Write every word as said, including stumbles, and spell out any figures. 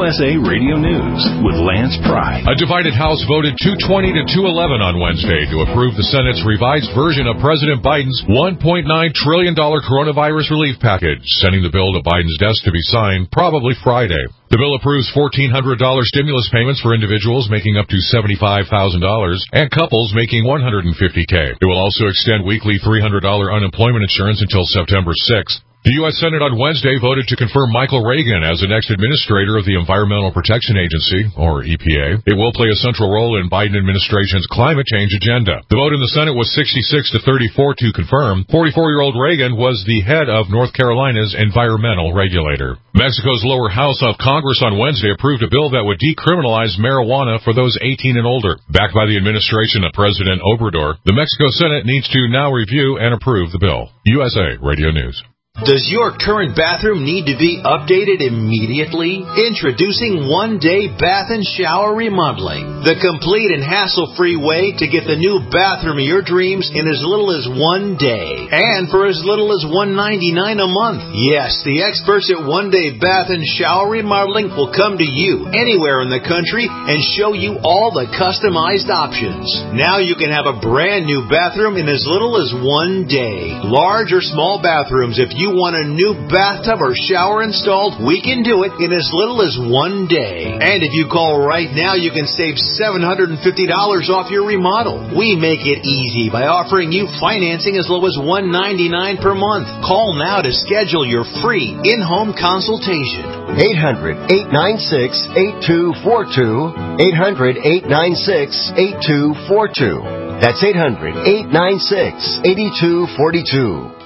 S A Radio News with Lance Pry. A divided House voted two twenty to two eleven on Wednesday to approve the Senate's revised version of President Biden's one point nine trillion dollars coronavirus relief package, sending the bill to Biden's desk to be signed probably Friday. The bill approves fourteen hundred dollars stimulus payments for individuals making up to seventy-five thousand dollars and couples making one hundred fifty thousand dollars. It will also extend weekly three hundred dollars unemployment insurance until September sixth. The U S Senate on Wednesday voted to confirm Michael Regan as the next administrator of the Environmental Protection Agency, or E P A. It will play a central role in Biden administration's climate change agenda. The vote in the Senate was sixty-six to thirty-four to confirm. forty-four-year-old Reagan was the head of North Carolina's environmental regulator. Mexico's lower house of Congress on Wednesday approved a bill that would decriminalize marijuana for those eighteen and older. Backed by the administration of President Obrador, the Mexico Senate needs to now review and approve the bill. U S A Radio News. Does your current bathroom need to be updated immediately? Introducing One Day Bath and Shower Remodeling, the complete and hassle-free way to get the new bathroom of your dreams in as little as one day, and for as little as one hundred ninety-nine dollars a month. Yes, the experts at One Day Bath and Shower Remodeling will come to you anywhere in the country and show you all the customized options. Now you can have a brand new bathroom in as little as one day. Large or small bathrooms, if you want a new bathtub or shower installed, we can do it in as little as one day. And if you call right now, you can save seven hundred fifty dollars off your remodel. We make it easy by offering you financing as low as one hundred ninety-nine dollars per month. Call now to schedule your free in-home consultation. eight hundred, eight nine six, eight two four two. eight hundred, eight nine six, eight two four two. That's eight hundred, eight nine six, eight two four two.